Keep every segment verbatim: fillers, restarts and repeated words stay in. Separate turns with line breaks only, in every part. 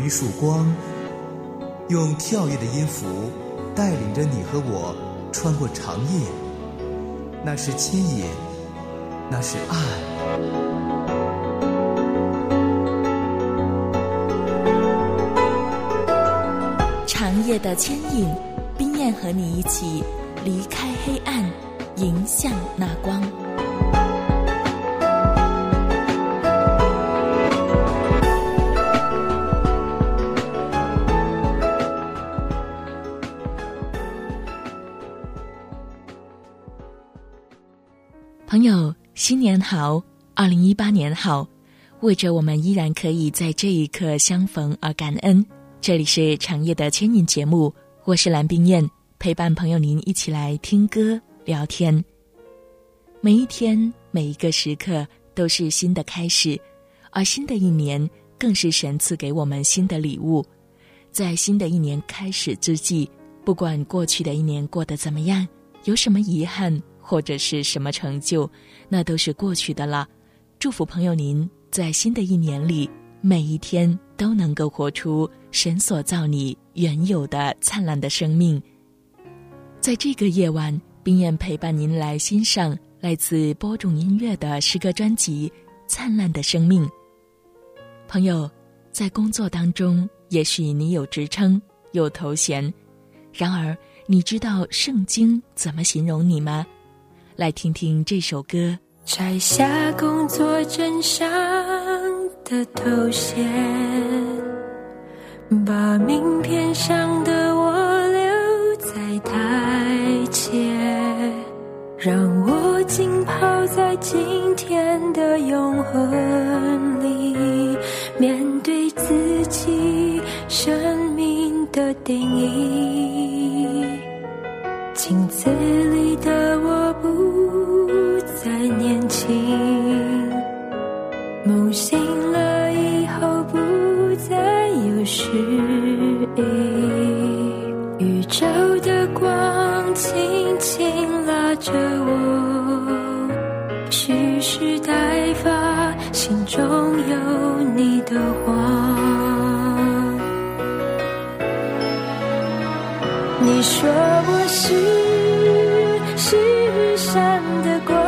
一束光，用跳跃的音符带领着你和我穿过长夜。那是牵引，那是爱。
长夜的牵引，冰燕和你一起离开黑暗，迎向那光。朋友，新年好，二零一八年好，为着我们依然可以在这一刻相逢而感恩。这里是长夜的牵引节目，我是蓝冰燕，陪伴朋友您一起来听歌聊天。每一天每一个时刻都是新的开始，而新的一年更是神赐给我们新的礼物。在新的一年开始之际，不管过去的一年过得怎么样，有什么遗憾或者是什么成就，那都是过去的了。祝福朋友您在新的一年里，每一天都能够活出神所造你原有的灿烂的生命。在这个夜晚，冰燕陪伴您来欣赏来自播种音乐的诗歌专辑《灿烂的生命》。朋友，在工作当中，也许你有职称，有头衔，然而你知道圣经怎么形容你吗？来听听这首歌。
摘下工作证上的头衔，把名片上的我留在台前，让我浸泡在今天的永恒里，面对自己生命的定义。镜子里的我不再年轻，梦醒了以后不再有失忆，宇宙的光轻轻拉着我，蓄势待发，心中有你的话。你说我是世上的光，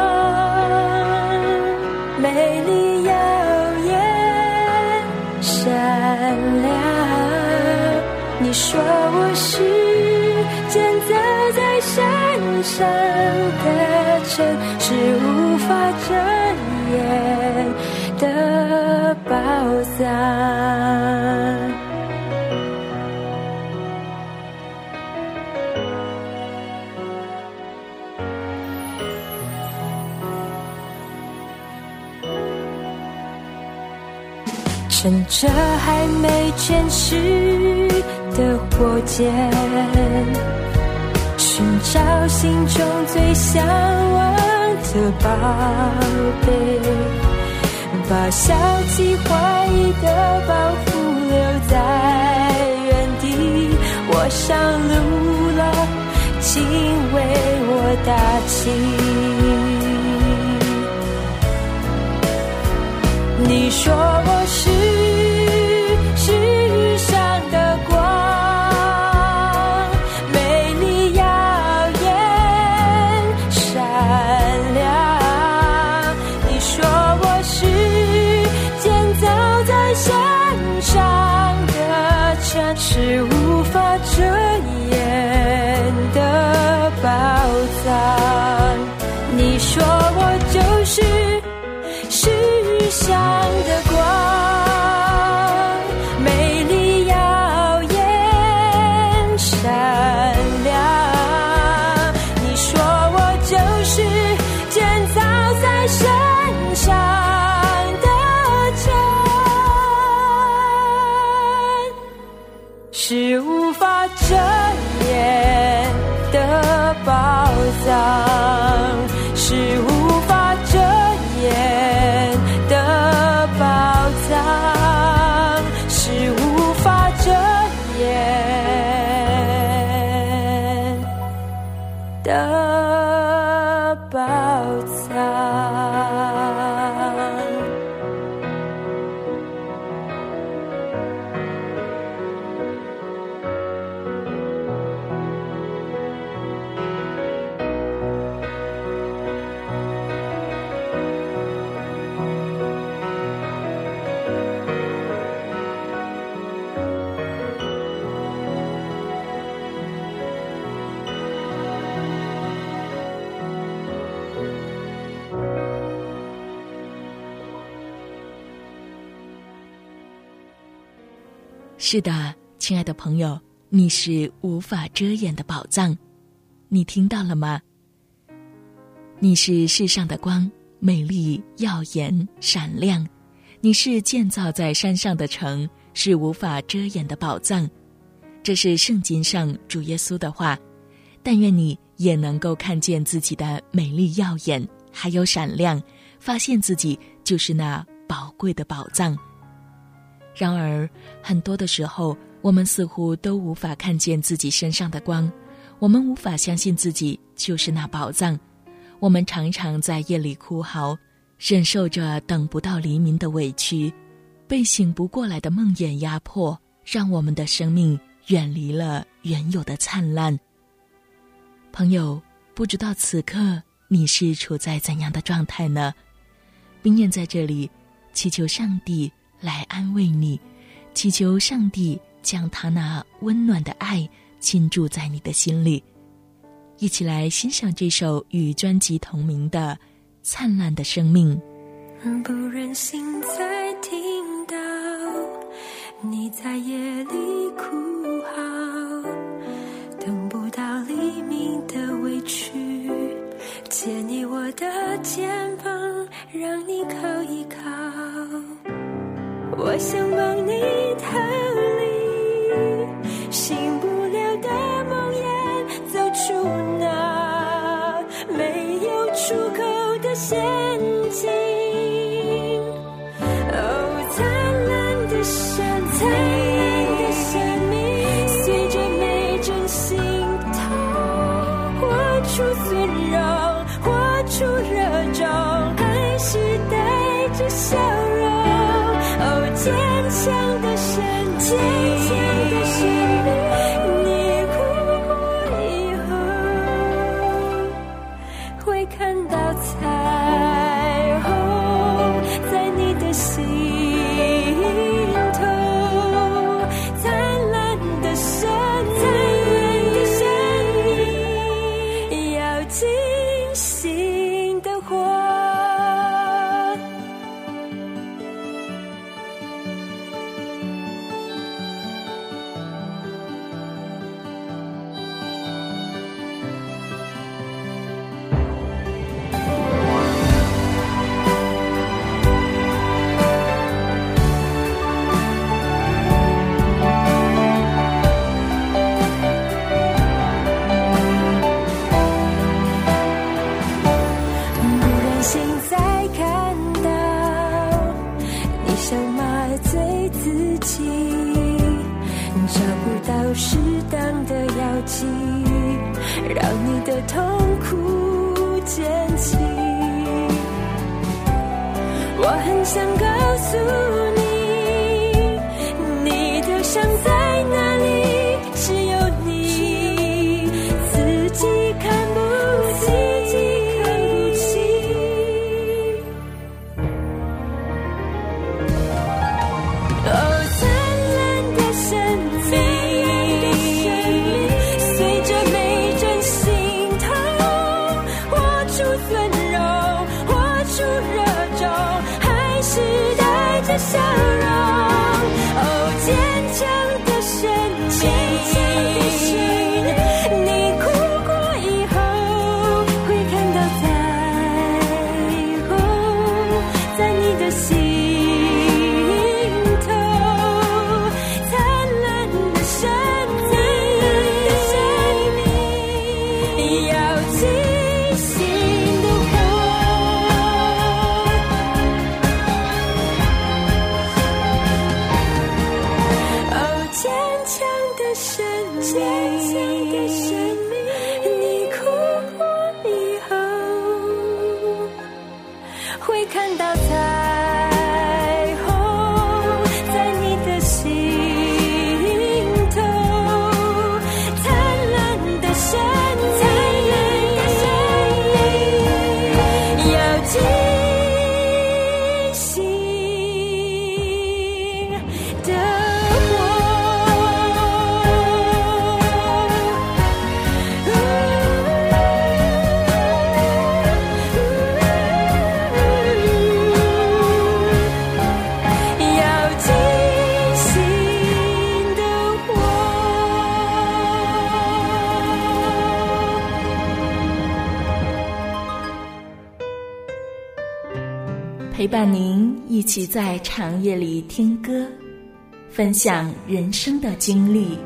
美丽耀眼闪亮。你说我是建造在山上的城，是无法遮掩的宝藏。趁着还没见识的火箭，寻找心中最向往的宝贝，把消极怀疑的包袱留在原地。我上路了，请为我打气。你说我是世上的光，美丽耀眼闪亮。你说我是建造在山上的城，是无法遮掩的宝藏。你说我就是世上的光，美丽耀眼闪亮。你说我就是建造在山上的城，是无法遮掩的宝藏，是无法遮掩
是的，亲爱的朋友，你是无法遮掩的宝藏，你听到了吗？你是世上的光，美丽耀眼闪亮，你是建造在山上的城，是无法遮掩的宝藏。这是圣经上主耶稣的话，但愿你也能够看见自己的美丽耀眼还有闪亮，发现自己就是那宝贵的宝藏。然而很多的时候，我们似乎都无法看见自己身上的光，我们无法相信自己就是那宝藏。我们常常在夜里哭嚎，忍受着等不到黎明的委屈，被醒不过来的梦魇压迫，让我们的生命远离了原有的灿烂。朋友，不知道此刻你是处在怎样的状态呢？冰燕在这里祈求上帝来安慰你，祈求上帝将他那温暖的爱倾注在你的心里。一起来欣赏这首与专辑同名的《灿烂的生命》。
不忍心再听到你在夜里哭嚎，等不到黎明的委屈，借你我的肩膀，让你靠一靠。我想帮你逃离醒不了的梦魇，走出那没有出口的陷阱。哦，灿烂的生灿烂的生命，随着每阵心痛，活出尊荣，活出热衷，还是带着笑容。哦，坚强的生命，坚强的生命，你哭过以后，会看到彩虹在你的心头。灿烂的生命，要尽心的活。适当的药剂，让你的痛苦减轻。我很想告诉你，你的伤在哪里，只有你自己看不清。哦，灿烂的生命，随着每阵心痛，活出尊荣，活出热衷，还是带着笑容。哦，坚强的生命，你哭过以后，会看到彩虹在你的心头。灿烂的生命，要尽心的活。哦，坚强的生命，你哭过以后，会看到彩虹在你的心头。灿烂的生命，要尽心的活。
陪伴您一起在长夜里听歌，分享人生的经历。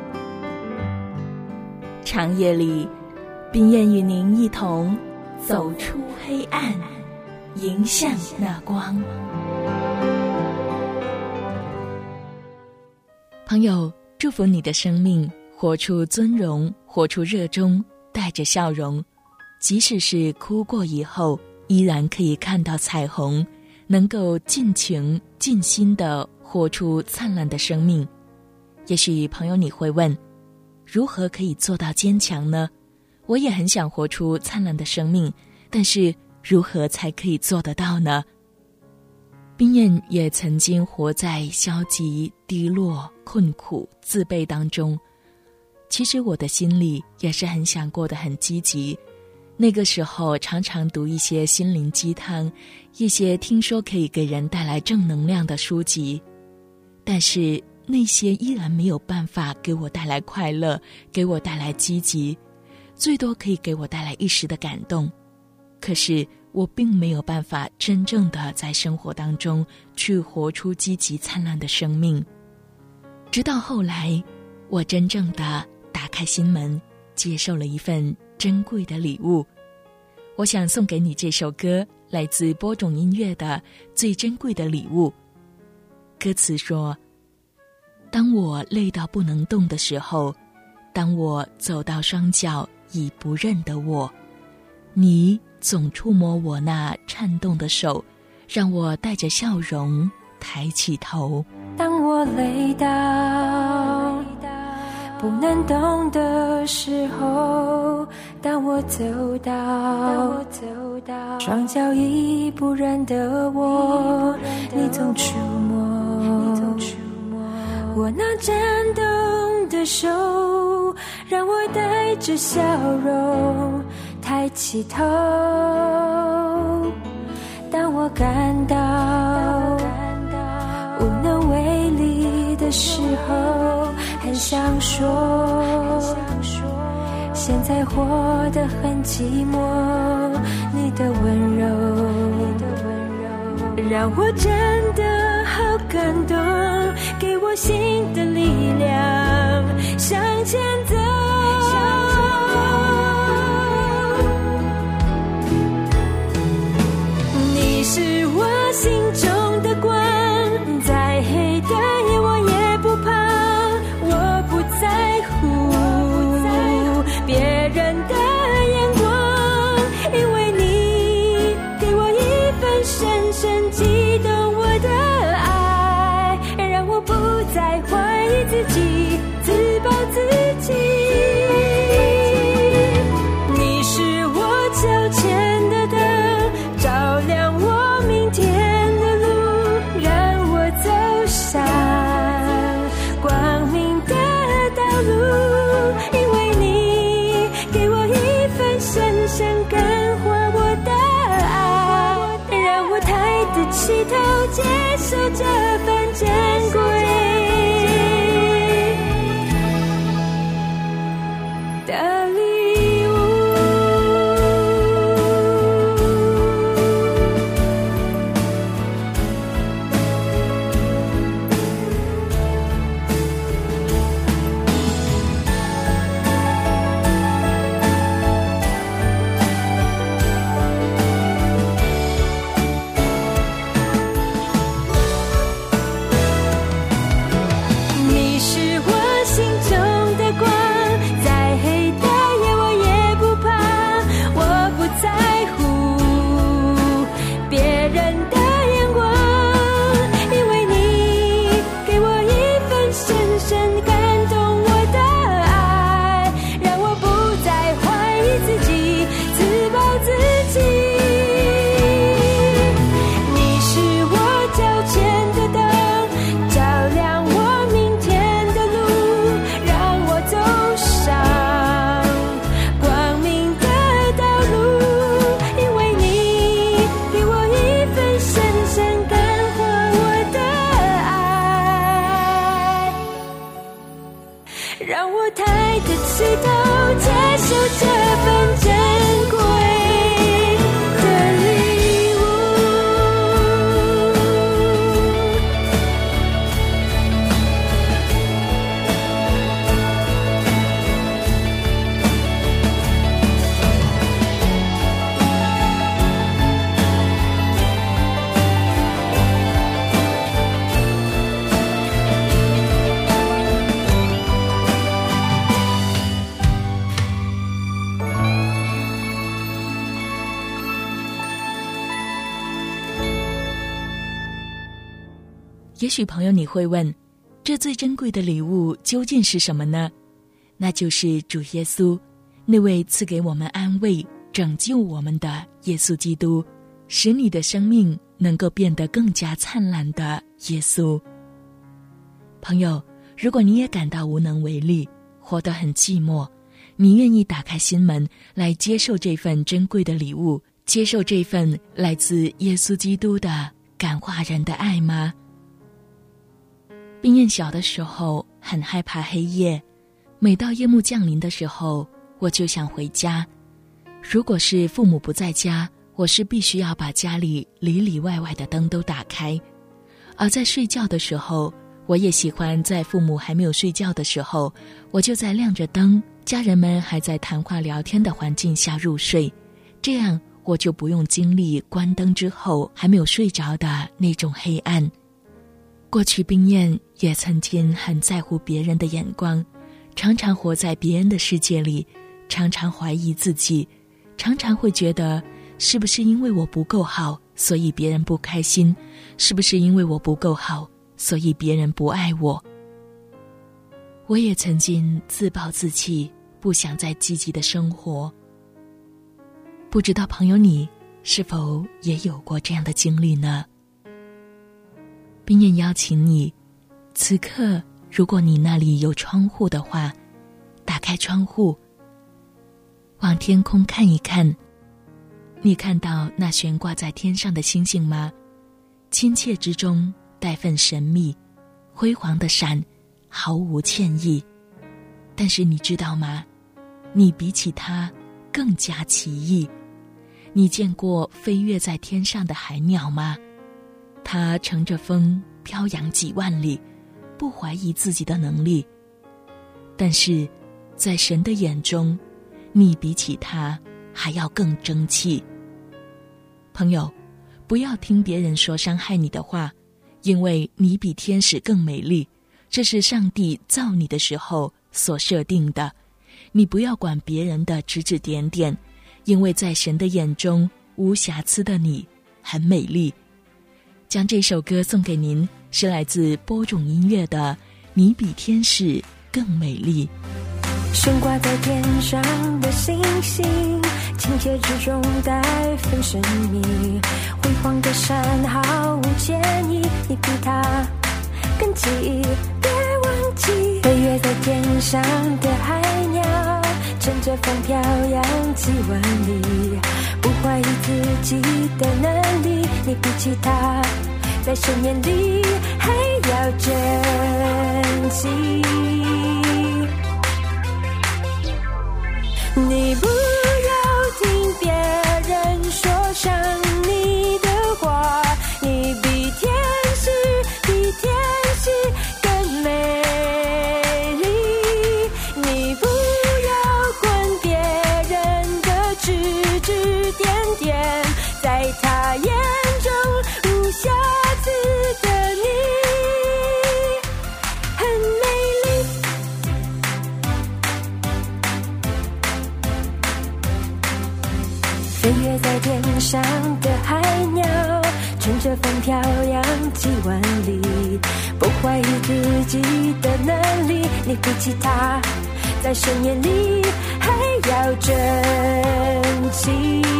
长夜里，冰燕与您一同走出黑暗，迎向那光。朋友，祝福你的生命活出尊荣，活出热衷，带着笑容，即使是哭过以后，依然可以看到彩虹，能够尽情尽心地活出灿烂的生命。也许朋友你会问，如何可以做到坚强呢？我也很想活出灿烂的生命，但是如何才可以做得到呢？冰燕也曾经活在消极、低落、困苦、自卑当中。其实我的心里也是很想过得很积极，那个时候常常读一些心灵鸡汤，一些听说可以给人带来正能量的书籍，但是那些依然没有办法给我带来快乐，给我带来积极，最多可以给我带来一时的感动。可是我并没有办法真正的在生活当中去活出积极灿烂的生命。直到后来，我真正的打开心门，接受了一份珍贵的礼物。我想送给你这首歌，来自播种音乐的《最珍贵的礼物》。歌词说，当我累到不能动的时候，当我走到双脚已不认得我，你总触摸我那颤动的手，让我带着笑容抬起头。
当我累到不能动的时候，当我走到双脚已不认得我，你总触摸我那颤动的手，让我带着笑容抬起头。当我感到无能为力的时候，很想说现在活得很寂寞，你的温柔让我真的好感动，给我新的力量向前走。你是我心中的光，再黑的夜我也不怕，我不在乎别人的眼光，因为你给我一份深深激动我的爱，让我不再怀疑自己，自暴自弃。你是我脚前的灯，照亮我明天的路，让我走上光明的道路，因为你给我一份深深感化我的爱，让我抬得起头，接受这份珍贵的礼物。你是我心中的光，再黑的夜我也不怕，我不在乎别人的眼光，因为你给我一份深深感动我的爱，让我不再怀疑自己，自暴自弃。你是我脚前的灯，照亮我明天的路，让我走上光明的道路，因为你给我一份深深感化我的爱，让我抬得起头，接受这份珍贵的礼物。
也许朋友你会问，这最珍贵的礼物究竟是什么呢？那就是主耶稣，那位赐给我们安慰、拯救我们的耶稣基督，使你的生命能够变得更加灿烂的耶稣。朋友，如果你也感到无能为力，活得很寂寞，你愿意打开心门来接受这份珍贵的礼物，接受这份来自耶稣基督的感化人的爱吗？冰燕小的时候很害怕黑夜，每到夜幕降临的时候，我就想回家。如果是父母不在家，我是必须要把家里里里外外的灯都打开。而在睡觉的时候，我也喜欢在父母还没有睡觉的时候，我就在亮着灯，家人们还在谈话聊天的环境下入睡，这样我就不用经历关灯之后还没有睡着的那种黑暗。过去冰燕也曾经很在乎别人的眼光，常常活在别人的世界里，常常怀疑自己，常常会觉得是不是因为我不够好，所以别人不开心，是不是因为我不够好，所以别人不爱我。我也曾经自暴自弃，不想再积极的生活。不知道朋友你是否也有过这样的经历呢？冰燕邀请你，此刻如果你那里有窗户的话，打开窗户，往天空看一看。你看到那悬挂在天上的星星吗？亲切之中带份神秘，辉煌的闪，毫无歉意。但是你知道吗？你比起它更加奇异。你见过飞跃在天上的海鸟吗？它乘着风飘扬几万里，不怀疑自己的能力。但是在神的眼中，你比起它还要更争气。朋友，不要听别人说伤害你的话，因为你比天使更美丽，这是上帝造你的时候所设定的。你不要管别人的指指点点，因为在神的眼中，无瑕疵的你很美丽。将这首歌送给您，是来自播种音乐的《你比天使更美丽》。
悬挂在天上的星星，亲切之中带份神秘，辉煌的闪毫无歉意，你比他更奇异。别忘记飞跃在天上的海鸟，乘着风飘扬几万里，不怀疑自己的能力，你比起他在神眼里还要珍惜。你不要听别人说伤你的话，你比天使比天使更美丽。你不要管别人的指指点点，在他眼中无瑕疵的你很美丽。飞跃在天上的海鸟，乘着风飘扬几万里，不怀疑自己的能力，你比起他在神眼里还要珍惜。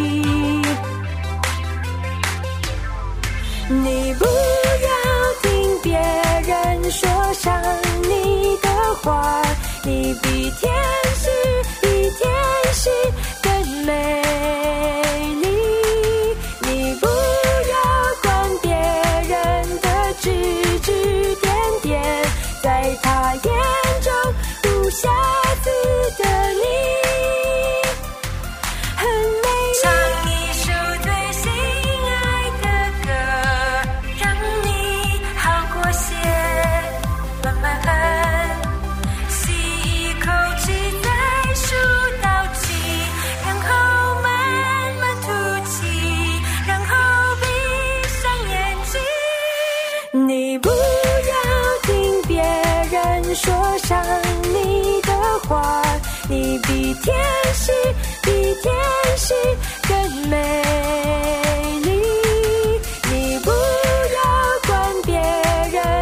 你不要听别人说伤你的话，你比天使比天使更美丽。你不要管别人的指指点点，在他眼中无瑕疵的你很美丽。唱一首最心爱的歌，让你好过些，慢慢哼，吸一口气再数到七，然后慢慢吐气，然后闭上眼睛。你不要听别人说伤你的话，你比天使比天使更美丽。你不要管别人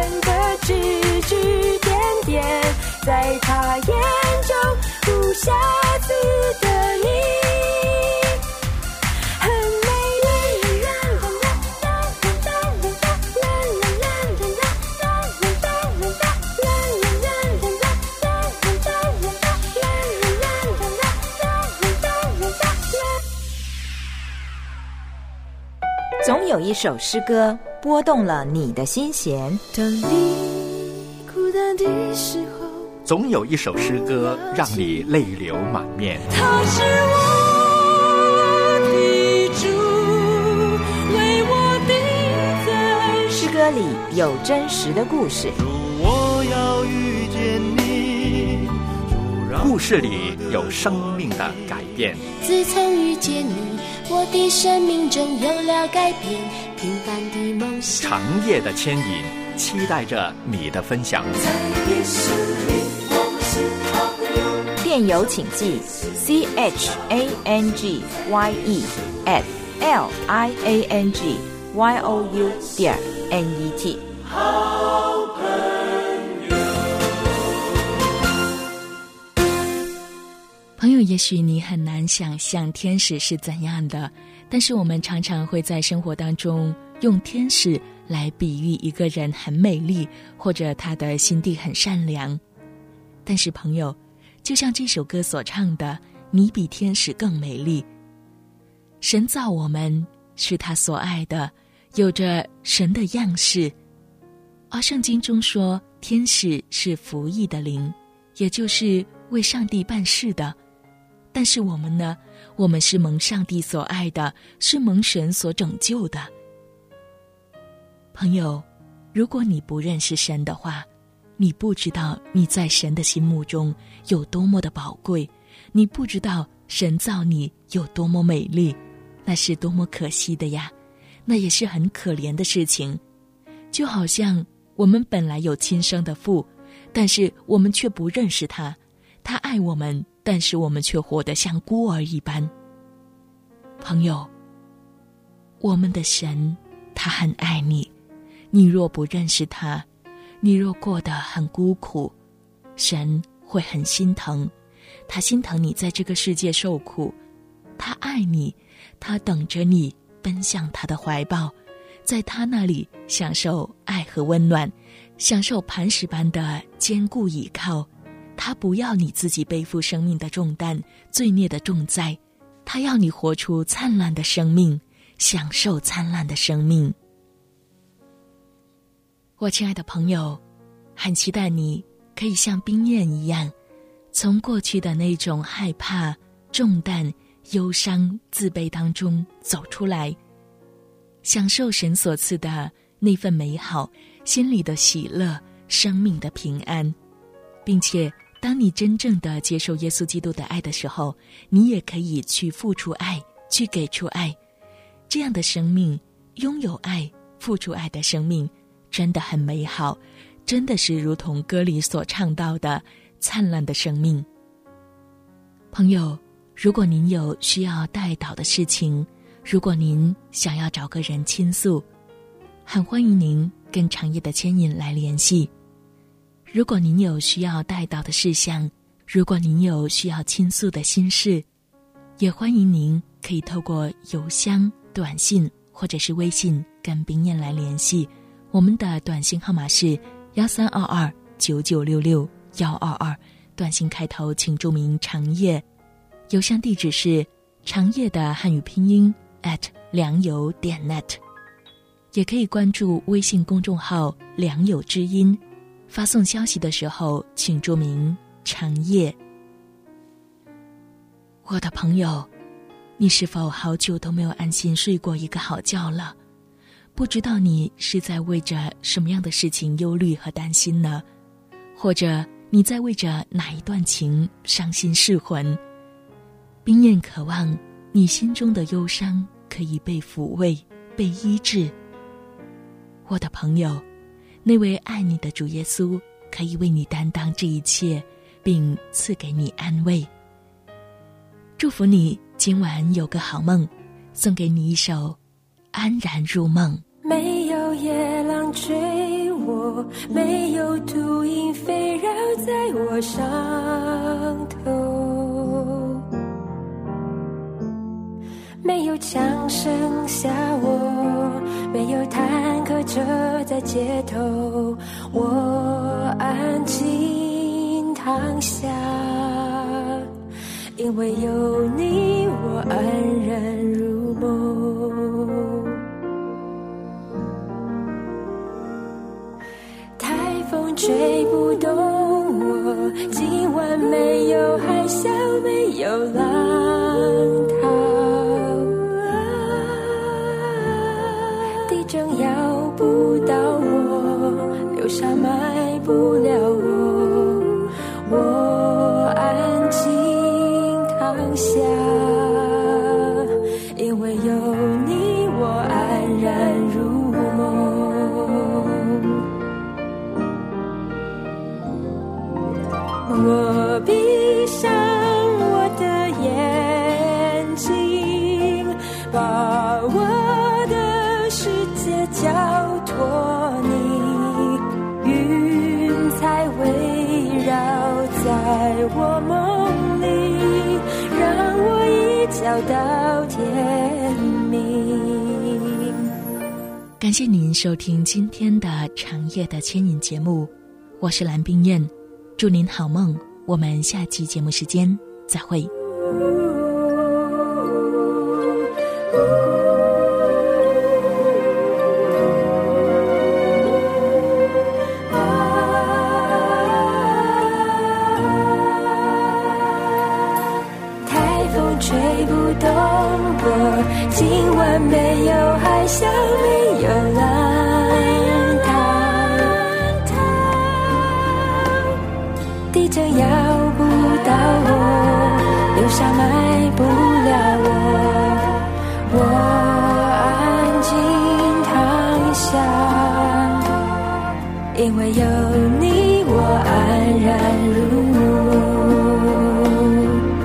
总有一首诗歌拨动了你的心弦。
当你孤单的时候，
总有一首诗歌让你泪流满面。
他是我的主，为我定在。
诗歌里有真实的故事，
主，我要遇见你。
故事里有生命的改变。
自从遇见你，我的生命中有了改变，平凡的梦想。
长夜的牵引，期待着你的分享。
电邮请寄 c h a n g y e at l i a n g y o u 点 n e t。
朋友，也许你很难想象天使是怎样的，但是我们常常会在生活当中用天使来比喻一个人很美丽，或者他的心地很善良。但是朋友，就像这首歌所唱的，你比天使更美丽。神造我们是他所爱的，有着神的样式。而圣经中说，天使是服役的灵，也就是为上帝办事的。但是我们呢？我们是蒙上帝所爱的，是蒙神所拯救的。朋友，如果你不认识神的话，你不知道你在神的心目中有多么的宝贵，你不知道神造你有多么美丽，那是多么可惜的呀，那也是很可怜的事情。就好像我们本来有亲生的父，但是我们却不认识他，他爱我们，但是我们却活得像孤儿一般。朋友，我们的神，他很爱你，你若不认识他，你若过得很孤苦，神会很心疼，他心疼你在这个世界受苦，他爱你，他等着你奔向他的怀抱，在他那里享受爱和温暖，享受磐石般的坚固倚靠。他不要你自己背负生命的重担，罪孽的重灾，他要你活出灿烂的生命，享受灿烂的生命。我亲爱的朋友，很期待你可以像冰燕一样，从过去的那种害怕、重担、忧伤、自卑当中走出来，享受神所赐的那份美好，心里的喜乐，生命的平安。并且当你真正的接受耶稣基督的爱的时候，你也可以去付出爱，去给出爱。这样的生命，拥有爱、付出爱的生命，真的很美好，真的是如同歌里所唱到的灿烂的生命。朋友，如果您有需要代祷的事情，如果您想要找个人倾诉，很欢迎您跟长夜的牵引来联系。如果您有需要代祷的事项，如果您有需要倾诉的心事，也欢迎您可以透过邮箱、短信或者是微信跟冰燕来联系。我们的短信号码是幺三二二九九六六幺二二，短信开头请注明长夜，邮箱地址是长夜的汉语拼音 at 良友点 net， 也可以关注微信公众号良友之音，发送消息的时候请注明长夜。我的朋友，你是否好久都没有安心睡过一个好觉了？不知道你是在为着什么样的事情忧虑和担心呢？或者你在为着哪一段情伤心事魂？冰燕渴望你心中的忧伤可以被抚慰，被医治。我的朋友，那位爱你的主耶稣可以为你担当这一切，并赐给你安慰。祝福你今晚有个好梦，送给你一首安然入梦。
没有野狼追我，没有毒鹰飞绕在我上头，没有枪声吓我，没有坦克车在街头，我安静躺下，因为有你我安然入梦。 吹不动我，今晚没有海啸，没有浪涛，地震摇不到我，流沙埋不了我，我安静躺下，因为有你我安然入梦。我闭上我的眼睛，把我的世界交托你，云彩围绕在我梦里，让我一觉到天明。
感谢您收听今天的长夜的牵引节目，我是蓝冰燕，祝您好梦，我们下期节目时间再会。
台风吹不动我，今晚没有海啸，没有浪涛，地震摇不到我，流沙埋不了我，我安静躺下，因为有你我安然入梦。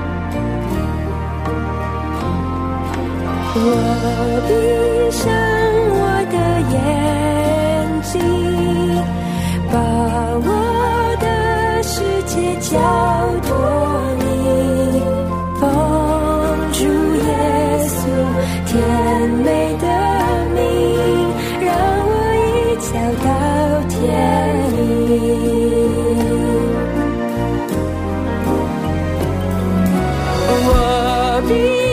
我闭上我的眼睛，把我的世界交托你，奉主耶稣甜美的名，让我一觉到天明。我闭